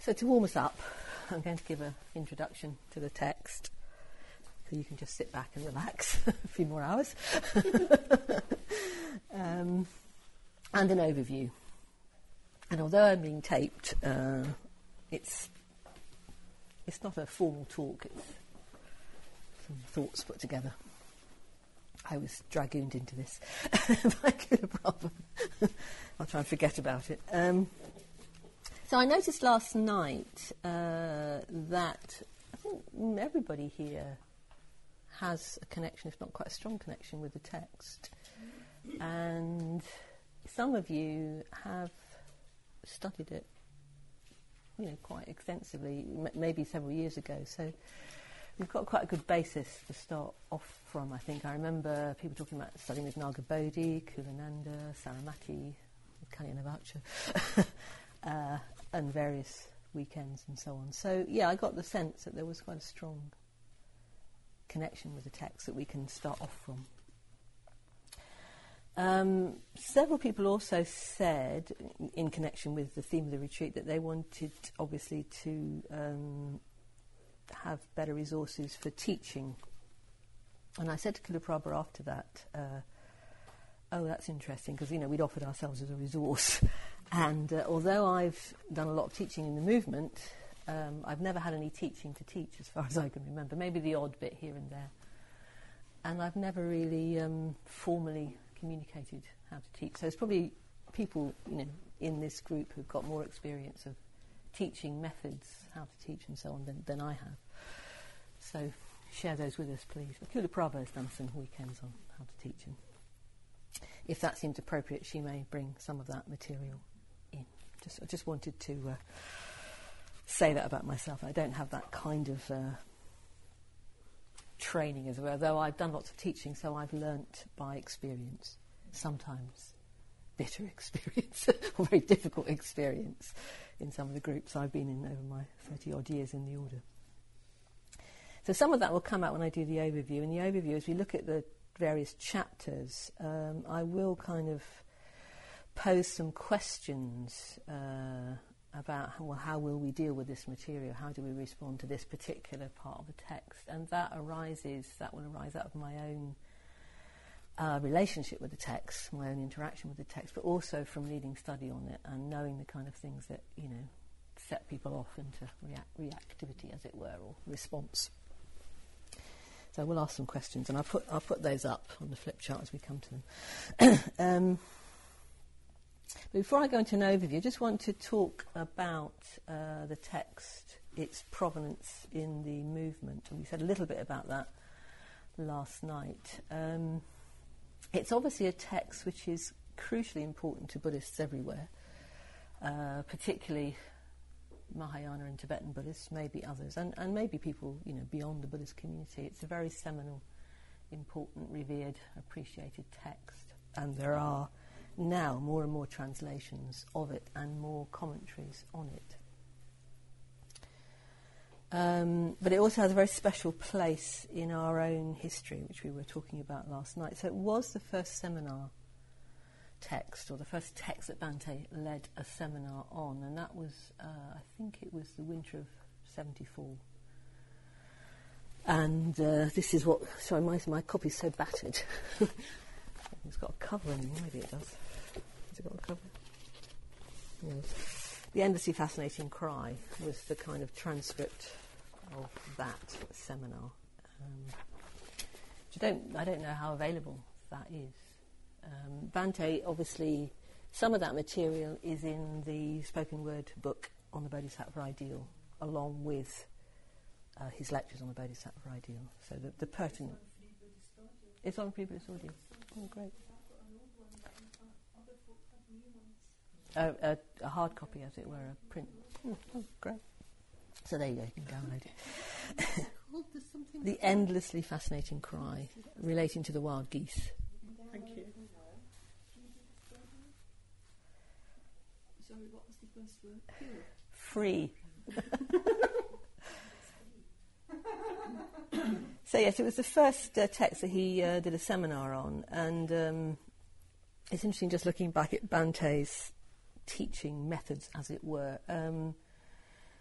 So to warm us up, I'm going to give an introduction to the text, so you can just sit back and relax a few more hours, and an overview. And although I'm being taped, it's not a formal talk, it's some thoughts put together. I was dragooned into this by Kula Prabhu. I'll try and forget about it. So I noticed last night that I think everybody here has a connection, if not quite a strong connection, with the text. And some of you have studied it, quite extensively, maybe several years ago. So we've got quite a good basis to start off from, I think. I remember people talking about studying with Naga Bodhi, Kulananda, Saramati, Kalyanavacha, and various weekends and so on. So, I got the sense that there was quite a strong connection with the text that we can start off from. Several people also said, in connection with the theme of the retreat, that they wanted, obviously, to have better resources for teaching. And I said to Kula Prabhu after that, that's interesting, because, we'd offered ourselves as a resource. And although I've done a lot of teaching in the movement, I've never had any teaching to teach, as far as I can remember, maybe the odd bit here and there. And I've never really formally communicated how to teach. So there's probably people, in this group who've got more experience of teaching methods, how to teach and so on, than I have. So share those with us, please. Kula Prabhu has done some weekends on how to teach, and if that seems appropriate, she may bring some of that material in. I just wanted to say that about myself. I don't have that kind of training as well, though I've done lots of teaching, so I've learnt by experience, sometimes bitter experience, or very difficult experience in some of the groups I've been in over my 30-odd years in the order. So some of that will come out when I do the overview. In the overview, as we look at the various chapters, I will kind of pose some questions about how will we deal with this material, how do we respond to this particular part of the text, and that will arise out of my own relationship with the text, my own interaction with the text, but also from leading study on it and knowing the kind of things that set people off into reactivity, as it were, or response. So we'll ask some questions, and I'll put those up on the flip chart as we come to them. But before I go into an overview, I just want to talk about the text, its provenance in the movement. And we said a little bit about that last night. It's obviously a text which is crucially important to Buddhists everywhere, particularly Mahayana and Tibetan Buddhists, maybe others, and maybe people beyond the Buddhist community. It's a very seminal, important, revered, appreciated text, and there are now more and more translations of it and more commentaries on it. But it also has a very special place in our own history, which we were talking about last night. So it was the first seminar text, or the first text that Bhante led a seminar on, and that was, I think it was the winter of 74. And this is what, sorry, my copy's so battered. It's got a cover in, maybe it does. Has it got a cover? No. The Endlessly Fascinating Cry was the kind of transcript of that seminar. I don't know how available that is. Bhante, obviously, some of that material is in the spoken word book on the Bodhisattva Ideal, along with his lectures on the Bodhisattva Ideal. So the pertinent... It's on Free Buddhist Audio. Oh, great. A hard copy, as it were, a print. Oh, great. So there you go, you can download it. The Endlessly Fascinating Cry, relating to the wild geese. Thank you. Sorry, what was the first word? Free. So yes, it was the first text that he did a seminar on, and it's interesting just looking back at Bhante's teaching methods, as it were.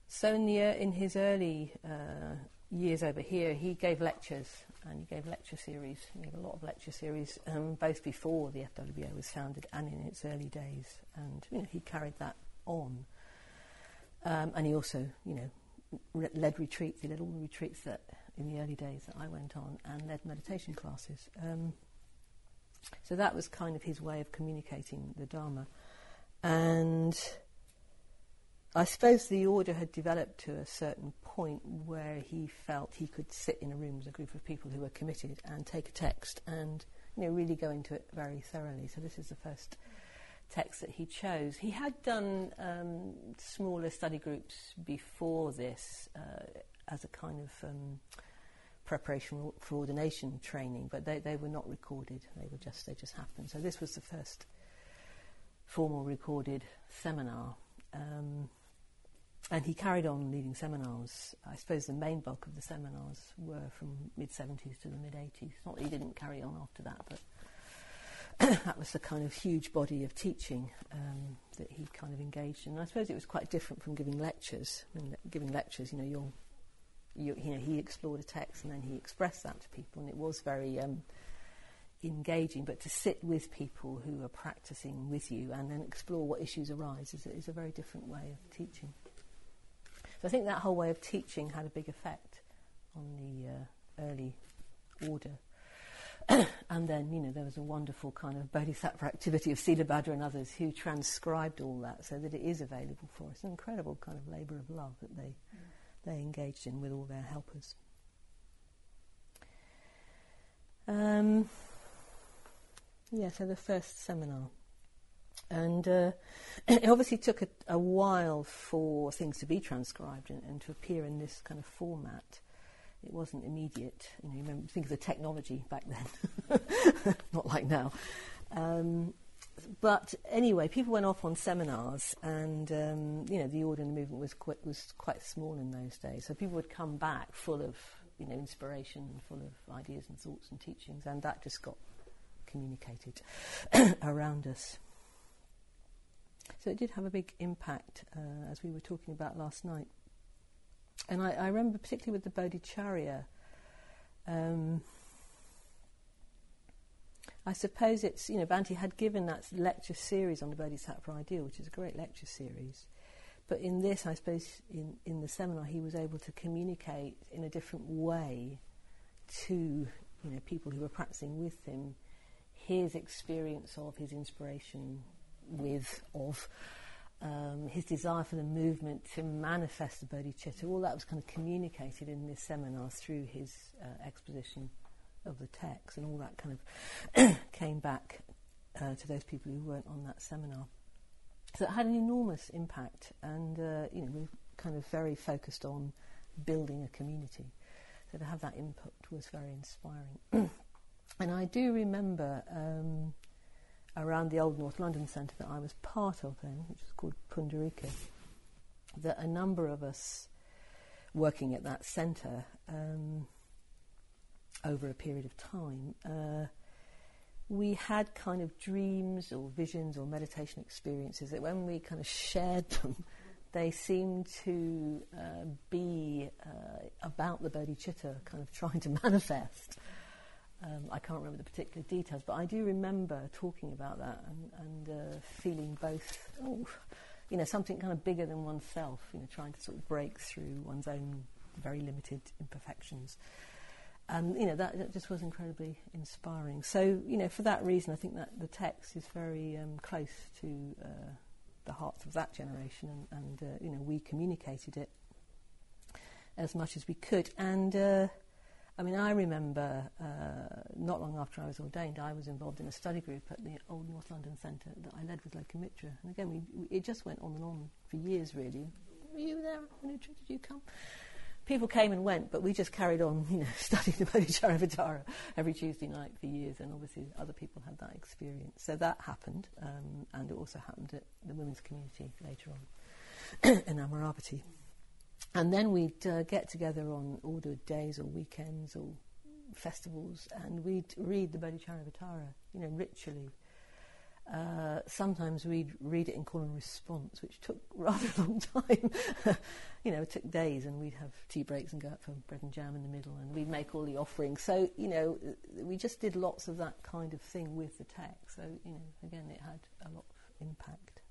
So in his early years over here, he gave lectures, and he gave lecture series. He gave a lot of lecture series, both before the FWBO was founded and in its early days. And he carried that on. And he also, led retreats. He led all the retreats that in the early days that I went on, and led meditation classes. So that was kind of his way of communicating the Dharma. And I suppose the order had developed to a certain point where he felt he could sit in a room with a group of people who were committed and take a text and really go into it very thoroughly. So this is the first text that he chose. He had done smaller study groups before this as a kind of preparation for ordination training, but they were not recorded. They just happened. So this was the first formal recorded seminar. And he carried on leading seminars. I suppose the main bulk of the seminars were from mid-70s to the mid-80s. Not that he didn't carry on after that, but that was the kind of huge body of teaching that he kind of engaged in. And I suppose it was quite different from giving lectures. Giving lectures, he explored a text and then he expressed that to people, and it was very engaging. But to sit with people who are practicing with you and then explore what issues arise is a very different way of teaching. So I think that whole way of teaching had a big effect on the early order. And then, there was a wonderful kind of bodhisattva activity of Sila Bhadra and others who transcribed all that so that it is available for us. An incredible kind of labour of love that they engaged in with all their helpers. So the first seminar. And it obviously took a while for things to be transcribed and to appear in this kind of format. It wasn't immediate. Think of the technology back then, not like now. But anyway, people went off on seminars, and the order and the movement was quite small in those days. So people would come back full of inspiration, and full of ideas and thoughts and teachings, and that just got communicated around us. So it did have a big impact, as we were talking about last night. And I remember particularly with the Bodhicharya, I suppose it's, Bhante had given that lecture series on the Bodhisattva ideal, which is a great lecture series. But in this, I suppose, in the seminar, he was able to communicate in a different way to, people who were practicing with him, his experience of his inspiration his desire for the movement to manifest the bodhicitta. All that was kind of communicated in this seminar through his exposition of the text, and all that kind of came back to those people who weren't on that seminar. So it had an enormous impact, and we're kind of very focused on building a community. So to have that input was very inspiring. And I do remember around the old North London Centre that I was part of then, which was called Pundarika, that a number of us working at that centre over a period of time, we had kind of dreams or visions or meditation experiences that when we kind of shared them, they seemed to be about the bodhicitta, kind of trying to manifest. I can't remember the particular details, but I do remember talking about that and feeling both, something kind of bigger than oneself, trying to sort of break through one's own very limited imperfections. And, that just was incredibly inspiring. So, for that reason, I think that the text is very close to the hearts of that generation, and we communicated it as much as we could. And I remember not long after I was ordained, I was involved in a study group at the old North London Centre that I led with Lokamitra. And again, it just went on and on for years, really. Were you there, Anutra? Did you come? People came and went, but we just carried on, studying the Bodhicharyavatara every Tuesday night for years, and obviously other people had that experience. So that happened, and it also happened at the women's community later on in Amaravati. And then we'd get together on ordered days or weekends or festivals, and we'd read the Bodhicharyavatara, ritually. Sometimes we'd read it in call and response, which took rather a long time. It took days, and we'd have tea breaks and go out for bread and jam in the middle, and we'd make all the offerings. So, we just did lots of that kind of thing with the text. So, again, it had a lot of impact.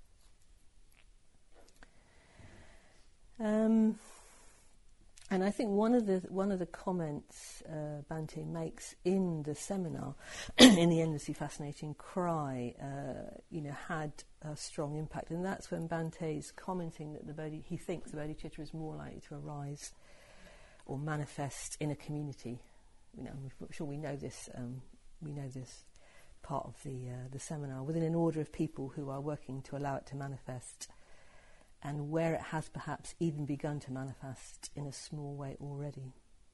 And I think one of the comments Bhante makes in the seminar, in the Endlessly Fascinating Cry, had a strong impact, and that's when Bhante's commenting that he thinks the bodhicitta is more likely to arise or manifest in a community. I'm sure we know this. We know this part of the seminar within an order of people who are working to allow it to manifest, and where it has perhaps even begun to manifest in a small way already.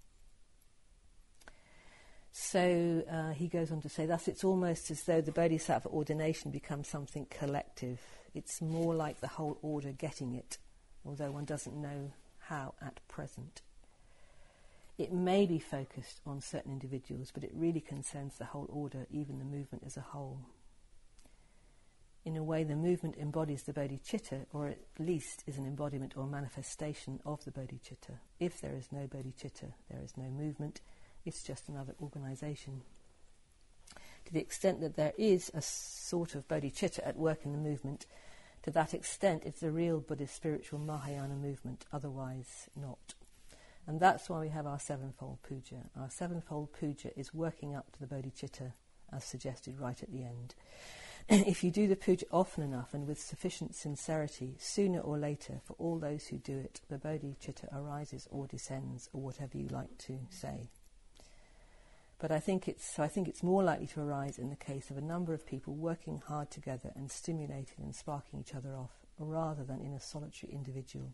So he goes on to say, thus it's almost as though the bodhisattva ordination becomes something collective. It's more like the whole order getting it, although one doesn't know how at present. It may be focused on certain individuals, but it really concerns the whole order, even the movement as a whole. In a way, the movement embodies the bodhicitta, or at least is an embodiment or manifestation of the bodhicitta. If there is no bodhicitta, there is no movement. It's just another organisation. To the extent that there is a sort of bodhicitta at work in the movement, to that extent it's the real Buddhist spiritual Mahayana movement, otherwise not. And that's why we have our sevenfold puja. Our sevenfold puja is working up to the bodhicitta, as suggested right at the end. If you do the puja often enough and with sufficient sincerity, sooner or later, for all those who do it, the bodhicitta arises or descends, or whatever you like to say. But I think it's more likely to arise in the case of a number of people working hard together and stimulating and sparking each other off, rather than in a solitary individual.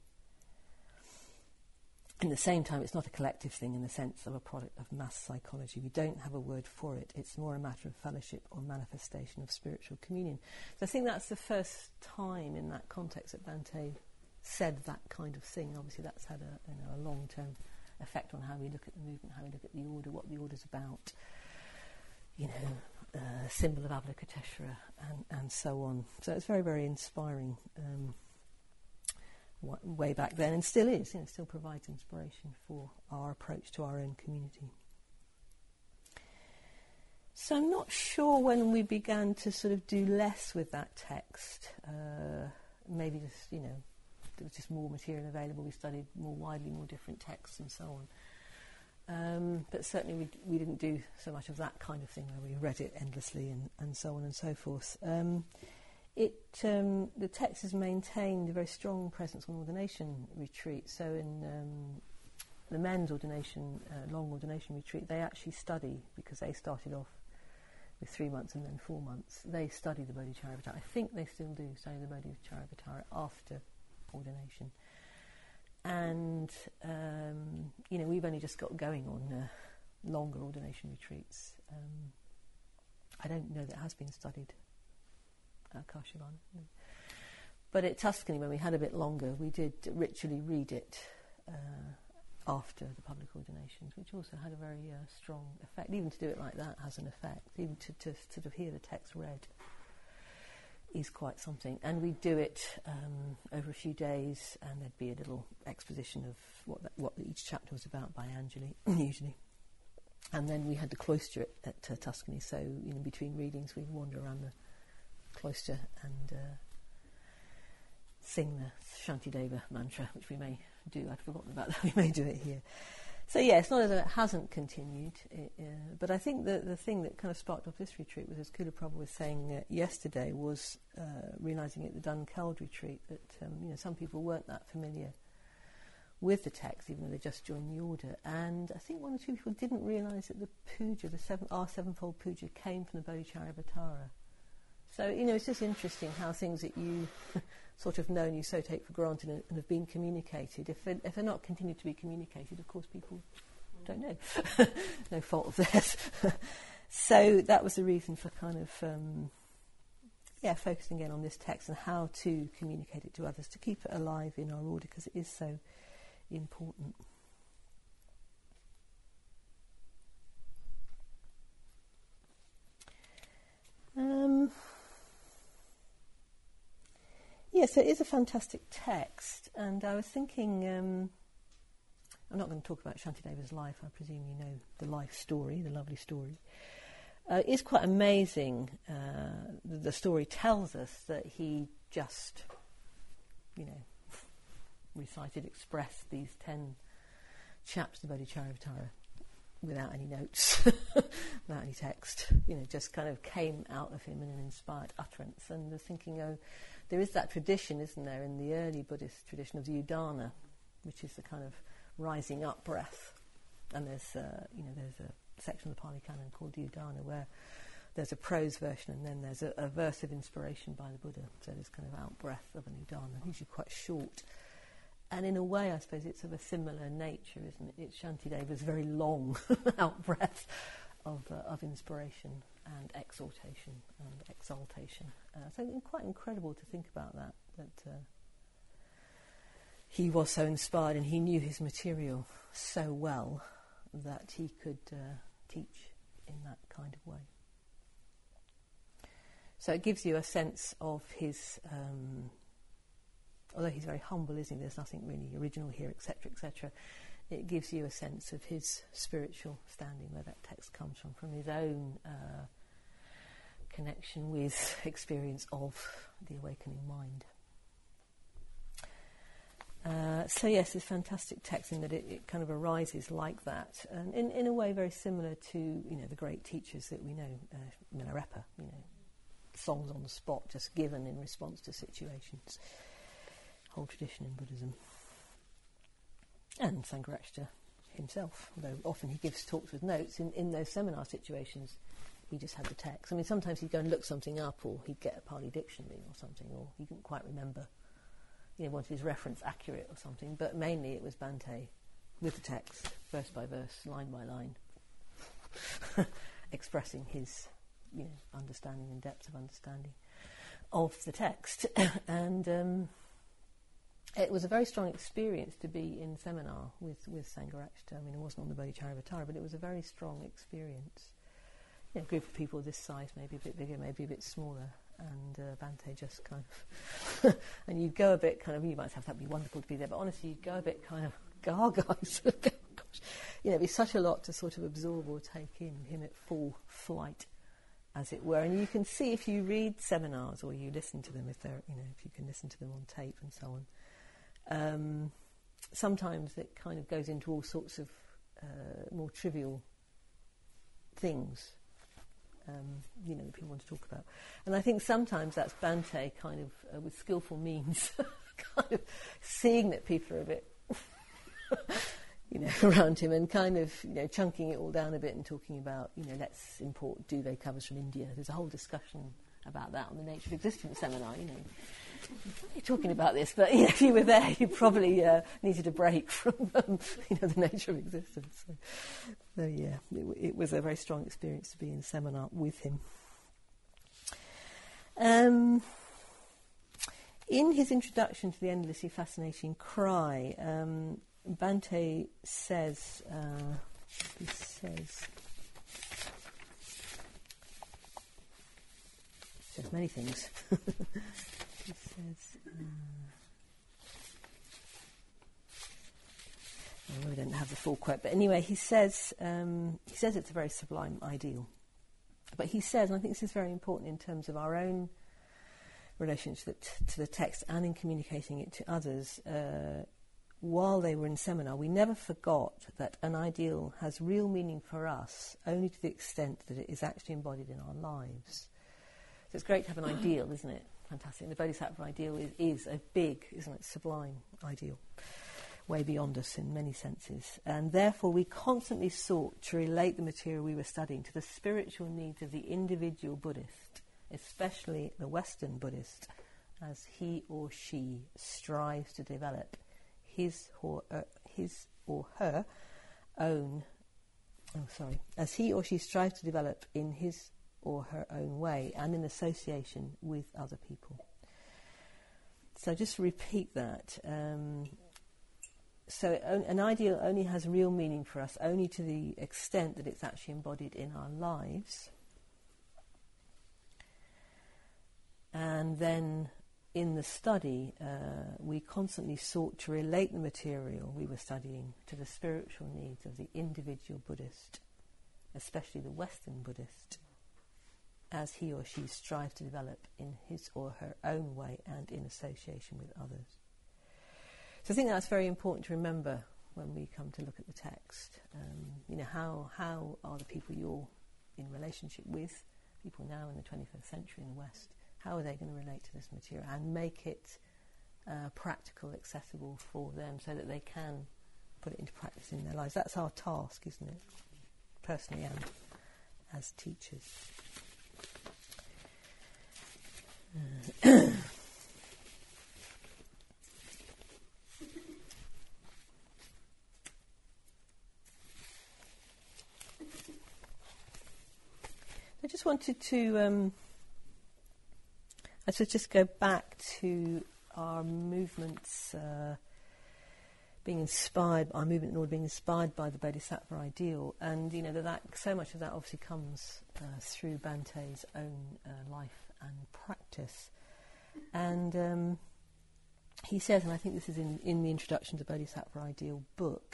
At the same time, it's not a collective thing in the sense of a product of mass psychology. We don't have a word for it. It's more a matter of fellowship or manifestation of spiritual communion. So I think that's the first time in that context that Bhante said that kind of thing. Obviously, that's had a long-term effect on how we look at the movement, how we look at the order, what the order's about. Symbol of Avalokiteshvara and so on. So it's very, very inspiring. Way back then, and still is, still provides inspiration for our approach to our own community. So I'm not sure when we began to sort of do less with that text. Maybe just, there was just more material available. We studied more widely, more different texts and so on. But certainly we didn't do so much of that kind of thing where we read it endlessly and so on and so forth. The text has maintained a very strong presence on ordination retreats. So in the men's ordination, long ordination retreat, they actually study, because they started off with 3 months and then 4 months. They study the Bodhicharyavatara. I think they still do study the Bodhicharyavatara after ordination. And we've only just got going on longer ordination retreats. I don't know that it has been studied. Kashivan. But at Tuscany, when we had a bit longer, we did ritually read it after the public ordinations, which also had a very strong effect. Even to do it like that has an effect. Even to sort of hear the text read is quite something. And we'd do it over a few days, and there'd be a little exposition of what each chapter was about by Anjali, usually. And then we had the cloister at Tuscany, so between readings we'd wander around the cloister and sing the Shantideva mantra, which we may do. I'd forgotten about that. We may do it here. So it's not as though it hasn't continued, but I think the thing that kind of sparked off this retreat was, as Kula Prabhu was saying yesterday, was realising at the Dunkeld retreat that some people weren't that familiar with the text, even though they just joined the order. And I think one or two people didn't realise that the puja, our sevenfold puja, came from the Bodhicharyavatara. So, it's just interesting how things that you sort of know and you so take for granted and have been communicated, if they're not continued to be communicated, of course people don't know. No fault of theirs. So that was the reason for kind of, focusing again on this text and how to communicate it to others, to keep it alive in our order, because it is so important. so it is a fantastic text, and I was thinking, I'm not going to talk about Shantideva's life, I presume you know the life story, the lovely story. It is quite amazing. The story tells us that he just, recited, expressed these 10 chapters of the Bodhicharyavatara without any notes, without any text, just kind of came out of him in an inspired utterance. And I was thinking, there is that tradition, isn't there, in the early Buddhist tradition of the Udana, which is the kind of rising up breath. And there's a section of the Pali Canon called the Udana where there's a prose version and then there's a verse of inspiration by the Buddha. So there's kind of out breath of an Udana, usually quite short. And in a way, I suppose it's of a similar nature, isn't it? It's Shantideva's very long out breath of inspiration and exhortation and exaltation. So quite incredible to think about that he was so inspired and he knew his material so well that he could teach in that kind of way. So it gives you a sense of his, although he's very humble, isn't he? There's nothing really original here, etc., etc. It gives you a sense of his spiritual standing, where that text comes from his own connection with experience of the awakening mind. So yes, it's a fantastic text in that it kind of arises like that, and in a way very similar to the great teachers that we know, Milarepa, songs on the spot, just given in response to situations. Whole tradition in Buddhism, and Sangharakshita himself, although often he gives talks with notes. In those seminar situations, he just had the text. I mean, sometimes he'd go and look something up, or he'd get a Pali dictionary or something, or he didn't quite remember. Wanted his reference accurate or something, but mainly it was Bhante with the text, verse by verse, line by line, expressing his, understanding and depth of understanding of the text. And it was a very strong experience to be in seminar with Sangharakshita. I mean, it wasn't on the Bodhicharyavatara, but it was a very strong experience. A group of people this size, maybe a bit bigger, maybe a bit smaller. And Bhante just kind of, and you'd go a bit kind of, you might have that be wonderful to be there, but honestly you'd go a bit kind of, guys, gosh, it'd be such a lot to sort of absorb or take in, him at full flight, as it were. And you can see if you read seminars or you listen to them, if they're, if you can listen to them on tape and so on, sometimes it kind of goes into all sorts of more trivial things. That people want to talk about. And I think sometimes that's Bhante kind of, with skillful means, kind of seeing that people are a bit, around him and kind of, chunking it all down a bit and talking about, let's import duvet covers from India. There's a whole discussion about that on the Nature of Existence seminar, You're talking about this, but if you were there, you probably needed a break from, the nature of existence. So yeah, it was a very strong experience to be in seminar with him. In his introduction to the endlessly fascinating cry, Bhante says, says many things. He says, we don't have the full quote, but anyway, he says it's a very sublime ideal. But he says, and I think this is very important in terms of our own relationship to the text and in communicating it to others, while they were in seminar, we never forgot that an ideal has real meaning for us only to the extent that it is actually embodied in our lives. So it's great to have an ideal, isn't it? Fantastic. And the Bodhisattva ideal is a big, isn't it, sublime ideal, way beyond us in many senses. And therefore we constantly sought to relate the material we were studying to the spiritual needs of the individual Buddhist, especially the Western Buddhist, as he or she strives to develop as he or she strives to develop in his or her own way and in association with other people. So just repeat that. So an ideal only has real meaning for us only to the extent that it's actually embodied in our lives. And then in the study, we constantly sought to relate the material we were studying to the spiritual needs of the individual Buddhist, especially the Western Buddhist, as he or she strives to develop in his or her own way and in association with others. So I think that's very important to remember when we come to look at the text. How are the people you're in relationship with, people now in the 21st century in the West, how are they going to relate to this material and make it practical, accessible for them so that they can put it into practice in their lives? That's our task, isn't it? Personally and as teachers. I just wanted to just go back to our movements being inspired, our movement in order being inspired by the Bodhisattva ideal, and that so much of that obviously comes through Bante's own life and practice. And he says, and I think this is in the introduction to the Bodhisattva Ideal book,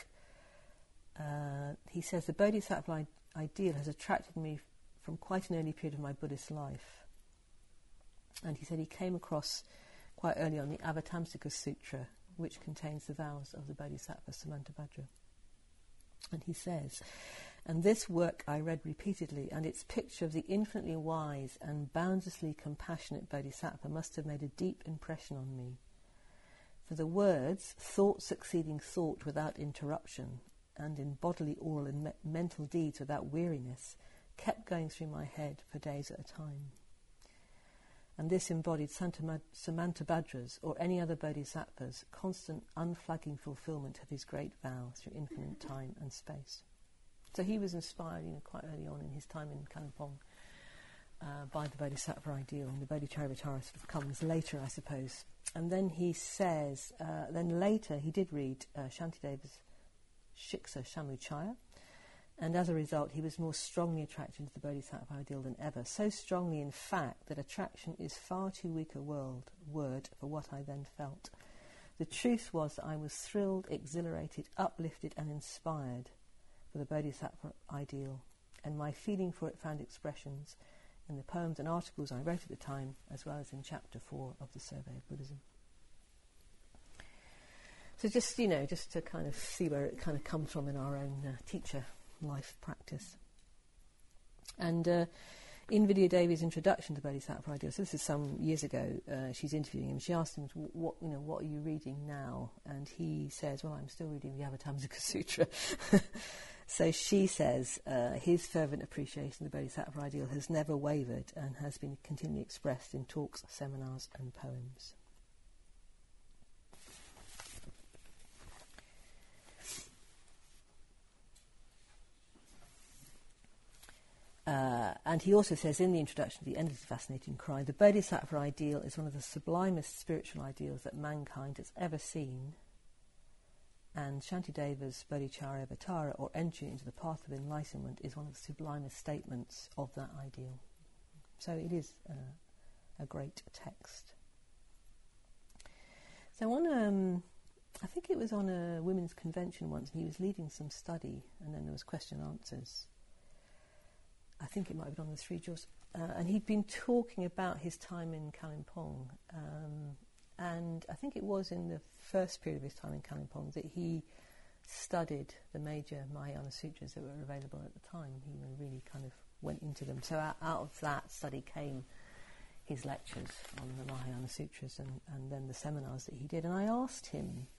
he says, the Bodhisattva ideal has attracted me from quite an early period of my Buddhist life. And he said he came across quite early on the Avatamsaka Sutra, which contains the vows of the Bodhisattva Samantabhadra. And he says, and this work I read repeatedly, and its picture of the infinitely wise and boundlessly compassionate Bodhisattva must have made a deep impression on me. For the words, thought succeeding thought without interruption, and in bodily, oral and mental deeds without weariness, kept going through my head for days at a time. And this embodied Samantabhadra's or any other Bodhisattva's constant, unflagging fulfillment of his great vow through infinite time and space. So he was inspired, quite early on in his time in Kalimpong by the Bodhisattva ideal, and the Bodhicharyavatara sort of comes later, I suppose. And then he says, then later he did read Shantideva's Shiksa Shamuchaya, and as a result he was more strongly attracted to the Bodhisattva ideal than ever, so strongly in fact that attraction is far too weak a word for what I then felt. The truth was that I was thrilled, exhilarated, uplifted and inspired for the Bodhisattva ideal, and my feeling for it found expressions in the poems and articles I wrote at the time, as well as in chapter 4 of the Survey of Buddhism. So just to kind of see where it kind of comes from in our own teacher life practice. And in Vidya Devi's introduction to Bodhisattva ideal, so this is some years ago, she's interviewing him. She asked him, what are you reading now? And he says, well, I'm still reading the Avatamsaka Sutra. So she says, his fervent appreciation of the Bodhisattva ideal has never wavered and has been continually expressed in talks, seminars and poems. And he also says in the introduction to the end of the Fascinating Cry, the Bodhisattva ideal is one of the sublimest spiritual ideals that mankind has ever seen, and Shantideva's Bodhicharyavatara, or entry into the path of enlightenment, is one of the sublimest statements of that ideal. So it is a great text. So I think it was on a women's convention once, and he was leading some study, and then there was question and answers. I think it might have been on the Three Jewels, and he'd been talking about his time in Kalimpong, and I think it was in the first period of his time in Kalimpong that he studied the major Mahayana Sutras that were available at the time. He really kind of went into them. So out of that study came his lectures on the Mahayana Sutras and then the seminars that he did. And I asked him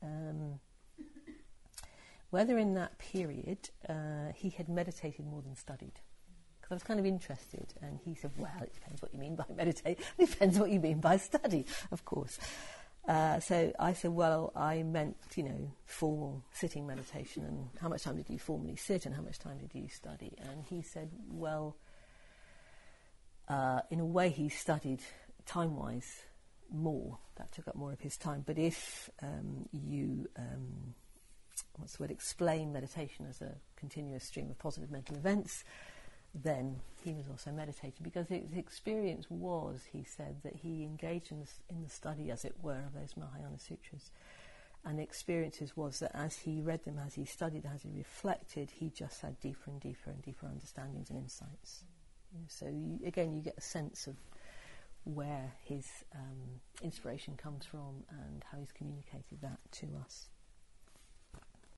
whether in that period he had meditated more than studied. I was kind of interested, and he said, well, it depends what you mean by meditate. It depends what you mean by study, of course. So I said, well, I meant, formal sitting meditation, and how much time did you formally sit, and how much time did you study? And he said, well, in a way he studied time-wise more. That took up more of his time. But if you, explain meditation as a continuous stream of positive mental events, then he was also meditating, because his experience was, he said, that he engaged in the study, as it were, of those Mahayana sutras, and the experiences was that as he read them, as he studied, as he reflected, he just had deeper and deeper and deeper understandings and insights. So again, you get a sense of where his inspiration comes from and how he's communicated that to us.